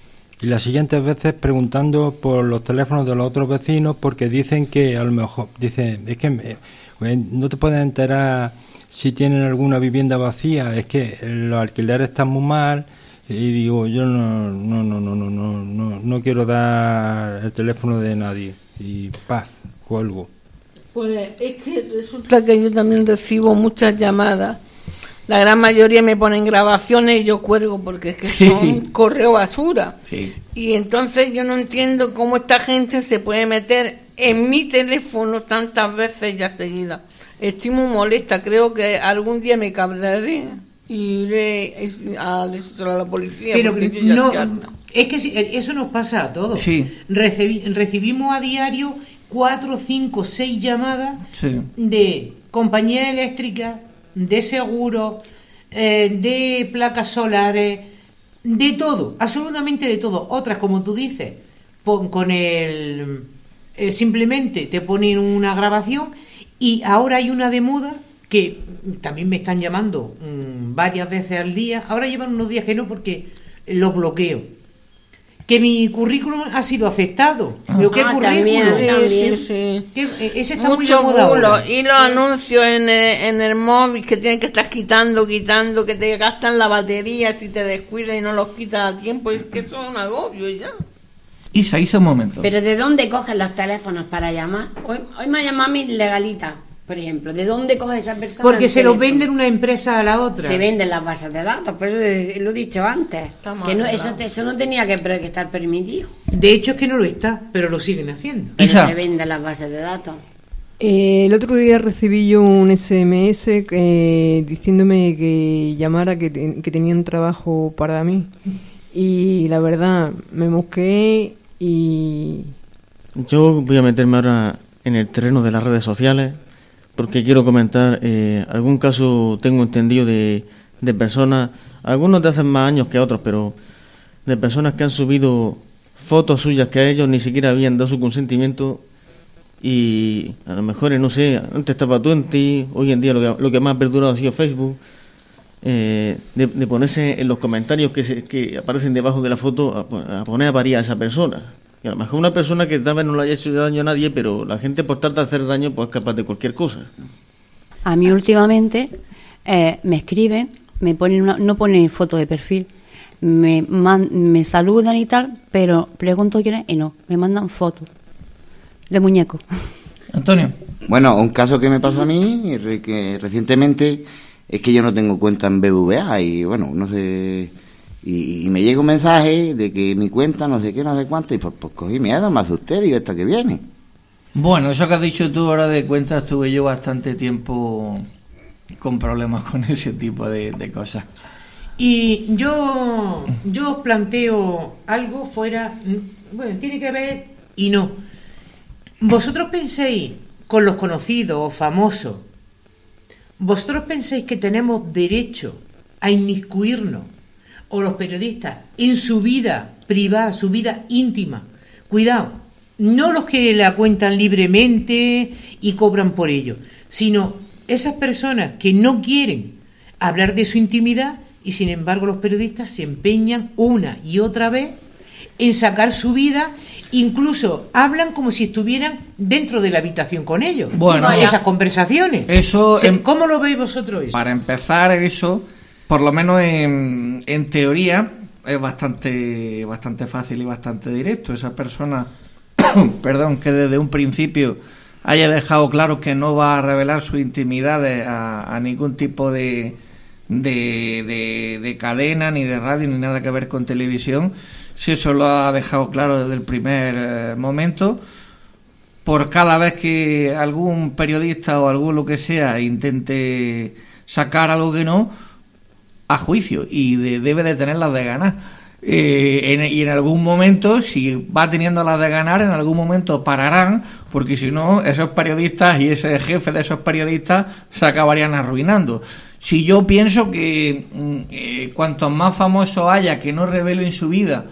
Y las siguientes veces preguntando por los teléfonos de los otros vecinos porque dicen que a lo mejor... Dicen, es que eh, no te puedes enterar... si tienen alguna vivienda vacía, es que los alquileres están muy mal, y digo, yo no no no no no no no, no quiero dar el teléfono de nadie, y paz, cuelgo. Pues es que resulta que yo también recibo muchas llamadas, la gran mayoría me ponen grabaciones y yo cuelgo porque es que sí. son correo basura, sí. Y entonces yo no entiendo cómo esta gente se puede meter en mi teléfono tantas veces ya seguidas. Estoy muy molesta, creo que algún día me cabraré y iré a decirlo a la policía. Pero no, es que eso nos pasa a todos. Sí. Recibi, recibimos a diario cuatro, cinco, seis llamadas sí. de compañías eléctricas, de seguros, eh, de placas solares, de todo, absolutamente de todo. Otras, como tú dices, pon, con el eh, simplemente te ponen una grabación. Y ahora hay una de muda que también me están llamando mmm, varias veces al día. Ahora llevan unos días que no porque los bloqueo. Que mi currículum ha sido afectado. Ah, Digo, ¿qué ah, currículum? También, sí, también. sí, sí. ¿Qué, ese está Mucho muy de moda bulo. ahora. Y los anuncios en el, en el móvil que tienen que estar quitando, quitando, que te gastan la batería si te descuidas y no los quitas a tiempo. Es que eso es un agobio ya. Isa, Isa, un momento. ¿Pero de dónde cogen los teléfonos para llamar? Hoy, hoy me ha llamado mi legalita, por ejemplo. ¿De dónde coge esa persona? Porque se los venden una empresa a la otra. Se venden las bases de datos, por eso lo he dicho antes. Estamos que no, eso, eso no tenía que, que estar permitido. De hecho es que no lo está, pero lo siguen haciendo. Pero Isa. se venden las bases de datos. Eh, el otro día recibí yo un ese eme ese eh, diciéndome que llamara, que, te, que tenían trabajo para mí. Y la verdad, me mosqué y... Yo voy a meterme ahora en el terreno de las redes sociales porque quiero comentar eh, algún caso, tengo entendido, de, de personas, algunos de hace más años que otros, pero de personas que han subido fotos suyas que a ellos ni siquiera habían dado su consentimiento y a lo mejor, no sé, antes estaba Twenty, hoy en día lo que, lo que más ha perdurado ha sido Facebook, eh, de, de ponerse en los comentarios que, se, que aparecen debajo de la foto a, a poner a parir a esa persona. Y a lo mejor una persona que tal vez no le haya hecho daño a nadie, pero la gente por tratar de hacer daño pues es capaz de cualquier cosa. A mí últimamente eh, me escriben, me ponen una, no ponen foto de perfil, me, man, me saludan y tal, pero pregunto quién es y no, me mandan fotos de muñeco. Antonio. Bueno, un caso que me pasó a mí que recientemente es que yo no tengo cuenta en B B V A y bueno, no sé, y, y me llega un mensaje de que mi cuenta no sé qué, no sé cuánto, y pues, pues cogí miedo, me asusté, digo, ¿esta que viene? Bueno, eso que has dicho tú ahora de cuenta, estuve yo bastante tiempo con problemas con ese tipo de, de cosas. Y yo, yo os planteo algo fuera, bueno, tiene que ver y no. Vosotros penséis, con los conocidos o famosos, vosotros pensáis que tenemos derecho a inmiscuirnos, o los periodistas, en su vida privada, su vida íntima. Cuidado, no los que la cuentan libremente y cobran por ello, sino esas personas que no quieren hablar de su intimidad y sin embargo los periodistas se empeñan una y otra vez en sacar su vida, incluso hablan como si estuvieran dentro de la habitación con ellos. Bueno, esas conversaciones. Eso, o sea, en, ¿cómo lo veis vosotros eso? Para empezar, eso, por lo menos en, en teoría, es bastante, bastante fácil y bastante directo. Esa persona, perdón, que desde un principio haya dejado claro que no va a revelar sus intimidades a, a ningún tipo de, de, de, de cadena, ni de radio, ni nada que ver con televisión. Si eso lo ha dejado claro desde el primer eh, momento, por cada vez que algún periodista o algún lo que sea intente sacar algo que no, a juicio, y de, debe de tener las de ganar. Eh, en, y en algún momento, si va teniendo las de ganar, en algún momento pararán, porque si no, esos periodistas y ese jefe de esos periodistas se acabarían arruinando. Si yo pienso que eh, cuantos más famosos haya que no revelen su vida,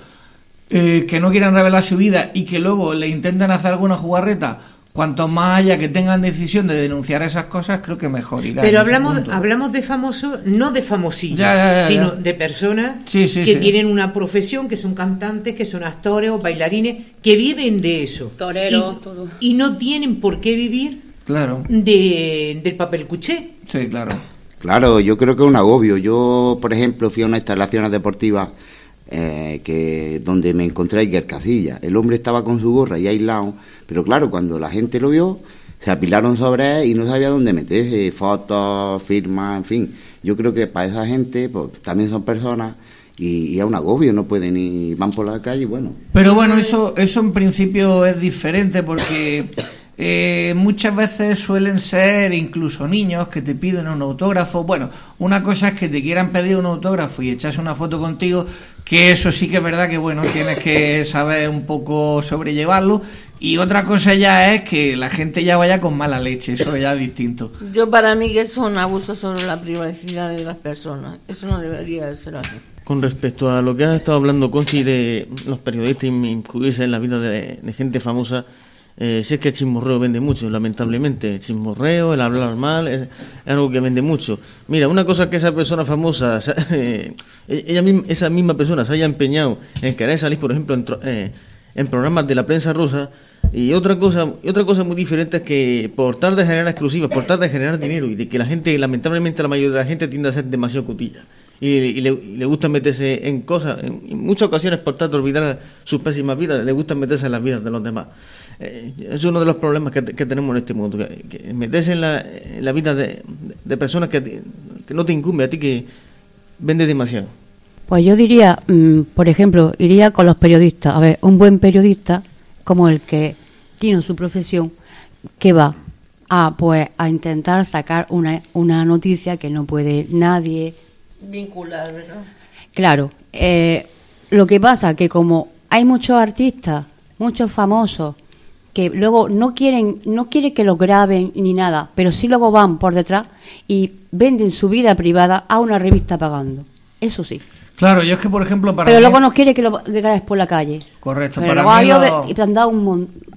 eh, que no quieran revelar su vida y que luego le intenten hacer alguna jugarreta, cuantos más haya que tengan decisión de denunciar esas cosas, creo que mejor irá. Pero hablamos hablamos de famosos, no de famosillos, ya, ya, ya, sino ya. de personas sí, sí, que sí. tienen una profesión, que son cantantes, que son actores o bailarines, que viven de eso. Toreros, y, todo. Y no tienen por qué vivir claro. de, del papel cuché. Sí, claro. Claro, yo creo que es un agobio. Yo, por ejemplo, fui a unas instalaciones deportivas eh, que donde me encontré a Iker Casillas. El hombre estaba con su gorra y aislado, pero claro, cuando la gente lo vio, se apilaron sobre él y no sabía dónde meterse, fotos, firmas, en fin. Yo creo que para esa gente, pues también son personas y, y es un agobio, no pueden ir, van por la calle y bueno. Pero bueno, eso, eso en principio es diferente porque... Eh, muchas veces suelen ser incluso niños que te piden un autógrafo. Bueno, una cosa es que te quieran pedir un autógrafo y echarse una foto contigo, que eso sí que es verdad que bueno, tienes que saber un poco sobrellevarlo, y otra cosa ya es que la gente ya vaya con mala leche, eso ya es distinto. Yo para mí que eso es un abuso sobre la privacidad de las personas, eso no debería de ser así. Con respecto a lo que has estado hablando, Conchi, de los periodistas incluirse en la vida de, de gente famosa, Eh, si es que el chismorreo vende mucho, lamentablemente. El chismorreo, el hablar mal, es, es algo que vende mucho. Mira, una cosa que esa persona famosa, eh, ella misma, esa misma persona se haya empeñado en querer salir, por ejemplo, en, eh, en programas de la prensa rosa, y otra cosa y otra cosa muy diferente es que por tal de generar exclusivas, por tal de generar dinero, y de que la gente, lamentablemente la mayoría de la gente tiende a ser demasiado cutilla. Y, y, le, y le gusta meterse en cosas, en, en muchas ocasiones por tratar de olvidar sus pésimas vidas, le gusta meterse en las vidas de los demás. Eh, es uno de los problemas que, que tenemos en este mundo, que, que meterse en la, en la vida de, de personas que, que no te incumbe a ti, que vende demasiado. Pues yo diría, mmm, por ejemplo, iría con los periodistas. A ver, un buen periodista, como el que tiene su profesión, que va a, pues, a intentar sacar una, una noticia que no puede nadie vincular, ¿verdad? Claro, eh, lo que pasa que como hay muchos artistas, muchos famosos, que luego no quieren no quieren que lo graben ni nada, pero sí luego van por detrás y venden su vida privada a una revista pagando. Eso sí. Claro, yo es que, por ejemplo, para Pero mí... luego no quiere que lo grabes por la calle. Correcto, pero para luego mí había lo... han dado un mon...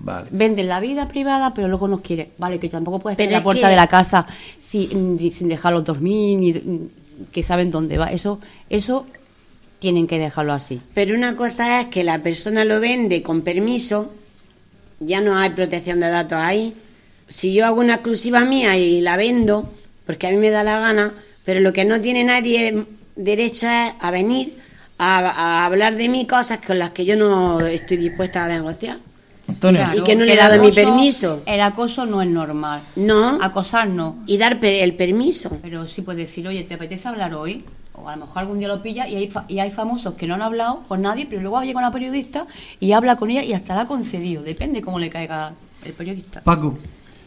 Vale. Venden la vida privada, pero luego nos quiere. Vale, que tampoco puedes estar Pero en la es puerta que- de la casa sin, ni- sin dejarlos dormir, ni que saben dónde va. Eso, eso tienen que dejarlo así. Pero una cosa es que la persona lo vende con permiso, ya no hay protección de datos ahí. Si yo hago una exclusiva mía y la vendo, porque a mí me da la gana, pero lo que no tiene nadie derecho es a venir a, a hablar de mí cosas con las que yo no estoy dispuesta a negociar. Antonio. Y que no le he el dado mi acoso- permiso. El acoso no es normal. No. Acosar no. Y dar per- el permiso. Pero sí puedes decir, oye, ¿te apetece hablar hoy? O a lo mejor algún día lo pilla y hay, fa- y hay famosos que no han hablado con nadie, pero luego llega una periodista y habla con ella y hasta la ha concedido. Depende cómo le caiga el periodista. Paco.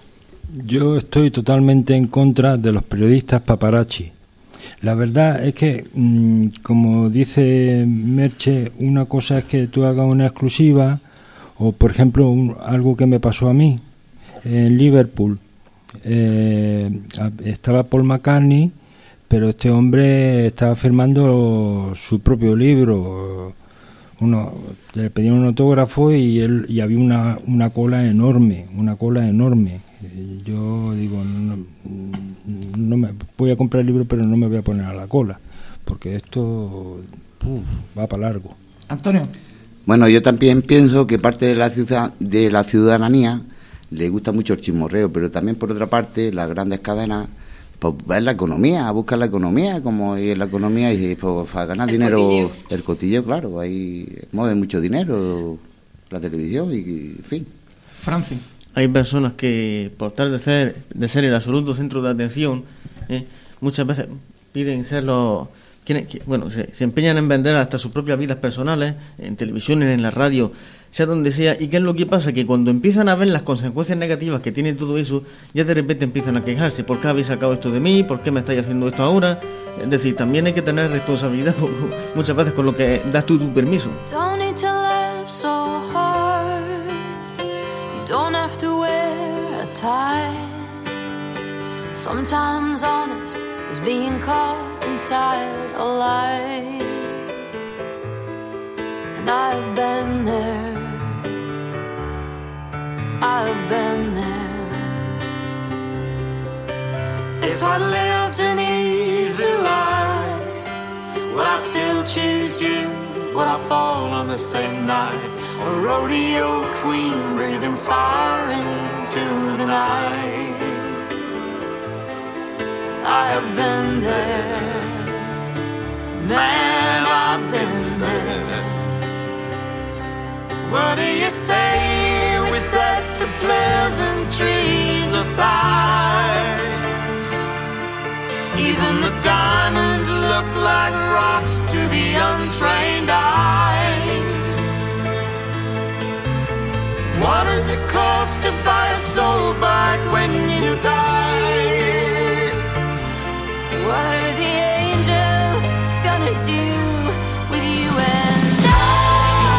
Yo estoy totalmente en contra de los periodistas paparazzi. La verdad es que, mmm, como dice Merche, una cosa es que tú hagas una exclusiva, o por ejemplo, un- algo que me pasó a mí en Liverpool. Eh, a- estaba Paul McCartney, pero este hombre estaba firmando su propio libro. Uno, le pedían un autógrafo y él y había una, una cola enorme, una cola enorme. Eh, Yo digo, no, no me voy a comprar el libro, pero no me voy a poner a la cola, porque esto uf, va para largo. Antonio. Bueno, yo también pienso que parte de la ciudad, de la ciudadanía le gusta mucho el chismorreo, pero también por otra parte las grandes cadenas pues ven la economía, buscan la economía, como es la economía y pues, para ganar El dinero, cotilleo. el cotilleo, claro, ahí mueve mucho dinero la televisión y, en fin. Francis. Hay personas que, por tal de ser, de ser el absoluto centro de atención, eh, muchas veces piden ser los... quieren- que- bueno, se, se empeñan en vender hasta sus propias vidas personales, en televisión, en la radio, sea donde sea. ¿Y qué es lo que pasa? Que cuando empiezan a ver las consecuencias negativas que tiene todo eso, ya de repente empiezan a quejarse. ¿Por qué habéis sacado esto de mí? ¿Por qué me estáis haciendo esto ahora? Es decir, también hay que tener responsabilidad con- con- muchas veces con lo que das tú tu permiso. Don't need to laugh so hard. You don't have to wear a tie. Sometimes honest is being caught inside a lie. And I've been there. I've been there. If I lived an easy life, would I still choose you? Would I fall on the same night? A rodeo queen breathing fire into the night. I have been there. Man, I've been there. What do you say we set the pleasantries aside? Even the diamonds look like rocks to the untrained eye. What does it cost to buy a soul back when you die? What are the angels gonna do with you and I?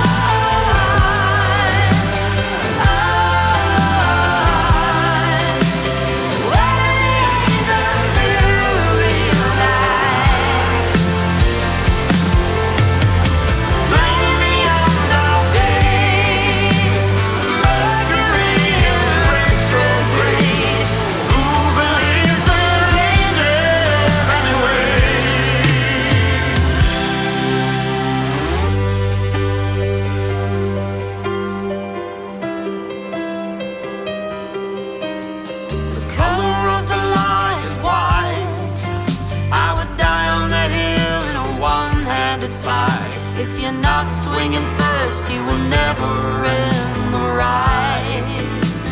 If you're not swinging first, you will never end the ride.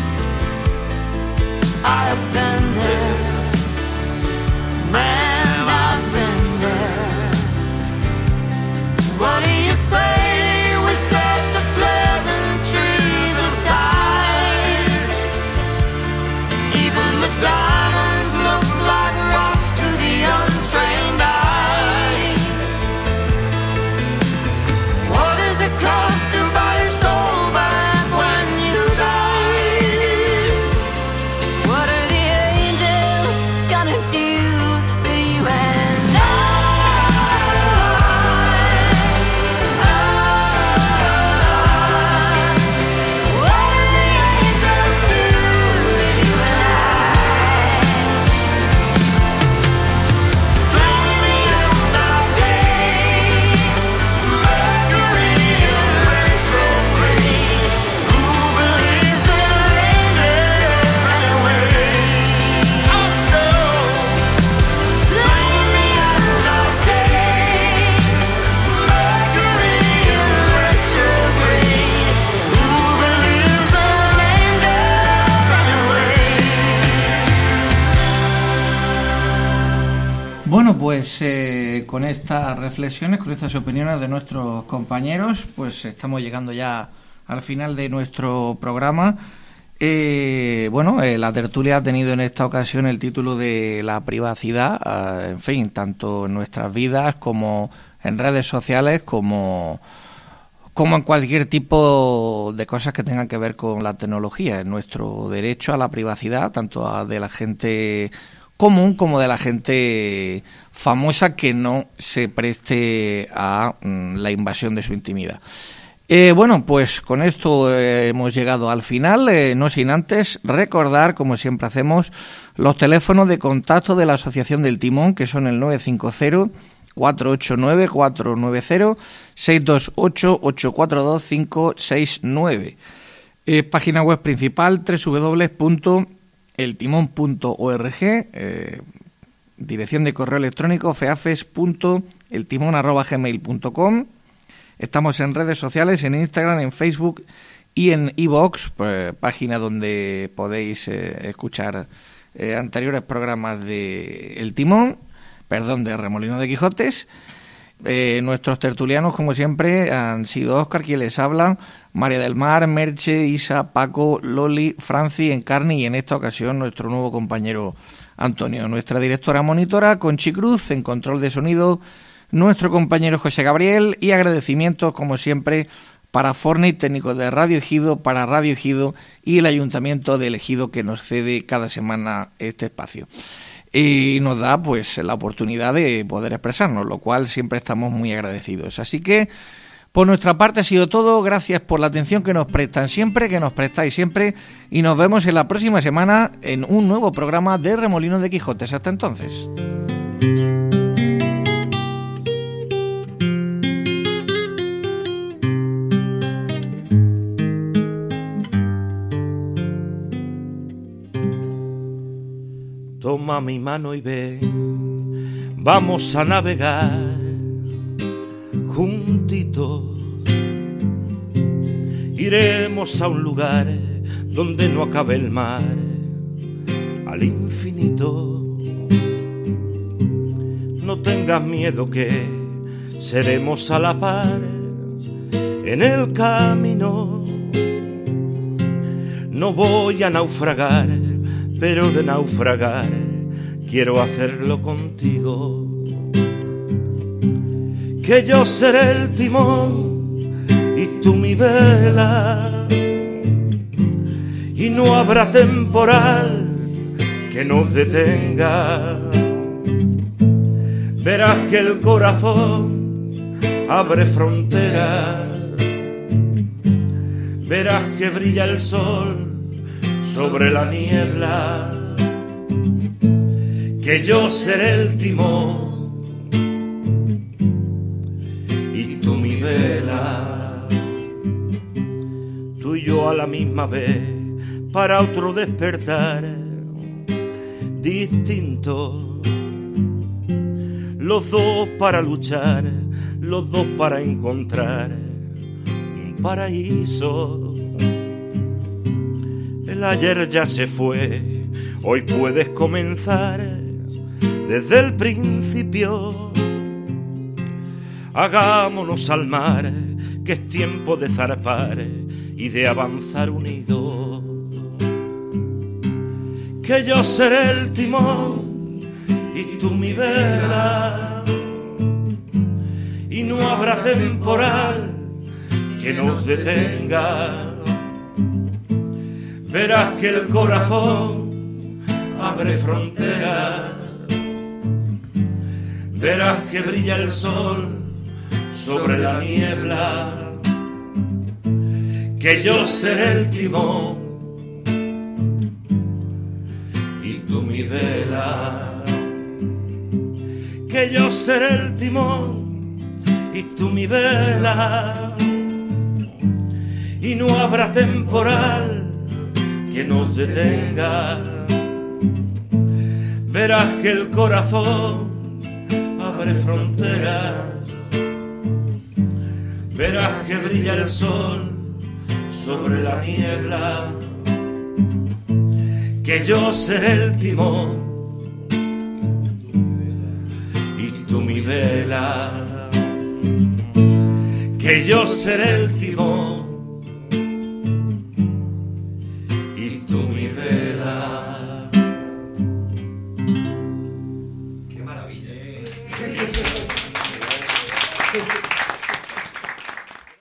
I've been there, man, I've been there. What do you say we set the pleasantries aside? Even the diamonds look like rocks to the untrained eye. What does it cost to buy pues eh, con estas reflexiones, con estas opiniones de nuestros compañeros, pues estamos llegando ya al final de nuestro programa. Eh, bueno, eh, la tertulia ha tenido en esta ocasión el título de la privacidad, eh, en fin, tanto en nuestras vidas como en redes sociales, como, como en cualquier tipo de cosas que tengan que ver con la tecnología. En nuestro derecho a la privacidad, tanto a de la gente común como de la gente famosa, que no se preste a mm, la invasión de su intimidad. Eh, bueno, pues con esto eh, hemos llegado al final, eh, no sin antes recordar, como siempre hacemos, los teléfonos de contacto de la Asociación del Timón, que son el nueve cinco cero, cuatro ocho nueve, cuatro nueve cero, seis dos ocho, ocho cuatro dos, cinco seis nueve. Eh, página web principal, doble u doble u doble u punto el timón punto org, eh, dirección de correo electrónico feafes punto el timón arroba gmail punto com. Estamos en redes sociales, en Instagram, en Facebook y en iVoox, pues, página donde podéis eh, escuchar eh, anteriores programas de El Timón, perdón, de Remolino de Quijotes. Eh, nuestros tertulianos, como siempre, han sido Óscar, quien les habla, María del Mar, Merche, Isa, Paco, Loli, Franci, Encarni y en esta ocasión nuestro nuevo compañero Antonio. Nuestra directora monitora, Conchi Cruz, en control de sonido, nuestro compañero José Gabriel, y agradecimientos, como siempre, para Forni, técnico de Radio Ejido, para Radio Ejido y el Ayuntamiento de Ejido, que nos cede cada semana este espacio. Y nos da pues la oportunidad de poder expresarnos, lo cual siempre estamos muy agradecidos. Así que, por nuestra parte ha sido todo. Gracias por la atención que nos prestan siempre, que nos prestáis siempre, y nos vemos en la próxima semana en un nuevo programa de Remolino de Quijotes. Hasta entonces. Toma mi mano y ven, vamos a navegar juntitos. Iremos a un lugar donde no acabe el mar, al infinito. No tengas miedo que seremos a la par en el camino. No voy a naufragar, pero de naufragar quiero hacerlo contigo. Que yo seré el timón y tú mi vela, y no habrá temporal que nos detenga. Verás que el corazón abre fronteras, verás que brilla el sol sobre la niebla, que yo seré el timón y tú mi vela. Tú y yo a la misma vez, para otro despertar distinto, los dos para luchar, los dos para encontrar un paraíso. El ayer ya se fue, hoy puedes comenzar desde el principio. Hagámonos al mar, que es tiempo de zarpar y de avanzar unidos. Que yo seré el timón y tú mi vela, y no habrá temporal que nos detenga. Verás que el corazón abre fronteras, verás que brilla el sol sobre la niebla, que yo seré el timón y tú mi vela. Que yo seré el timón y tú mi vela, y no habrá temporal que nos detenga. Verás que el corazón abre fronteras, verás que brilla el sol sobre la niebla, que yo seré el timón y que yo seré el timón y tú mi vela.